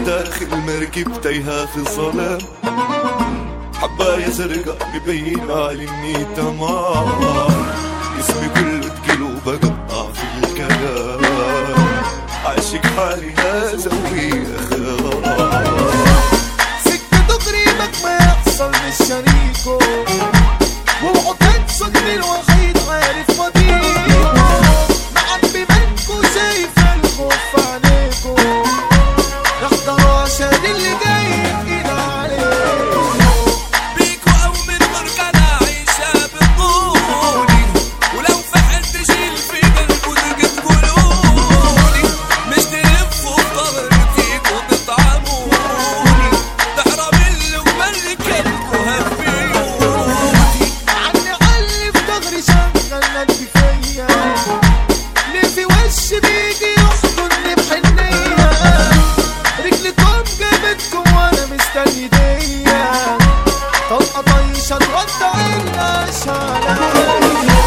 داخل مركب تايهة في الظلام، حباية زرقاء مبين علي اني تمام، اسمي كله تقيل وبقطع في الكلام، عاشق حالي هذا ويا سكته قريبك ما يحصل مش شريكه، ووعدك صدري الوحيد عارف مضيقه، معبي منكو شايف الخوف في عينيكو، اختاروا عشان اللي جاي يحكينا عليه. بيكو او من بركة عايشة بطولي، ولو في حد شيل في قلبه تجي تقولولي، مش تلفوا في ظهري فيكو تطعموني، تحرم اللقمة اللي كلكو هفيوني. عني علي في ظهري شغل قلبي فيا، ليه في وشي بيجي يحضني بحنية، رجلكم جابتكم وانا مستني ديا، طلقة طيشة تودع الناس عليا.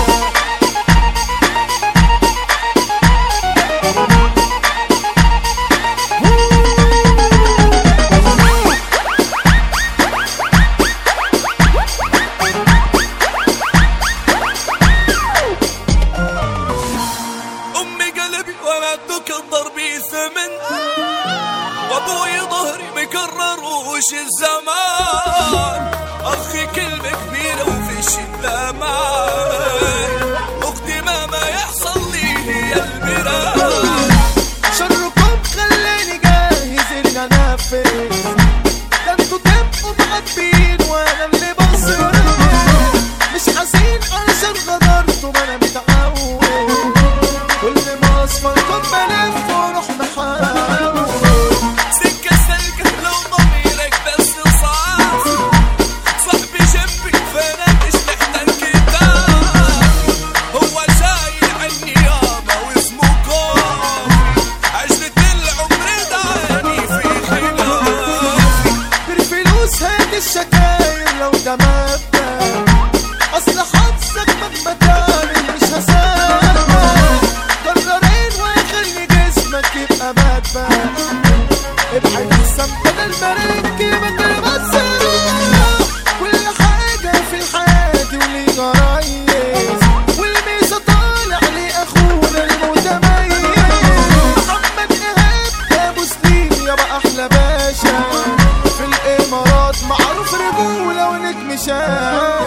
امي قلبي ومعدك ضربي ثمن، وابوي ظهري مكرر وش الزمان، اخي كلمة كبيرة وفي الشدة معاي، اختي ما يحصل لي هي البراي. شركم خلاني جاهز اني انفذ، ده انتوا تبقوا معبين وانا اللي بصرف، مش حزين علشان غدرتوا ما انا متعود، كل ما اصفركم بلف واروح محاول. سكة سلكة لو ضميرك بس صافي، صاحبي جنبي فانا مش محتاج كتاب، هو شايل عني ياما واسمه كافي، عشرة العمر دعاني في خلافي. بالفلوس هات الشكاير لو ده مبدأ، اصل حظك مهما تعمل مش هسامح، قررين ويخلي جسمك يبقى مدفع، ابعد احسن بدل ما ركبك المسافة، كل حاجة في الحياة دي وليها ريس، والميزة طالع لأخونا المتميز، محمد إيهاب أبو سليم يابا أحلى باشا، في الإمارات معروف رجولة ونجم شاب.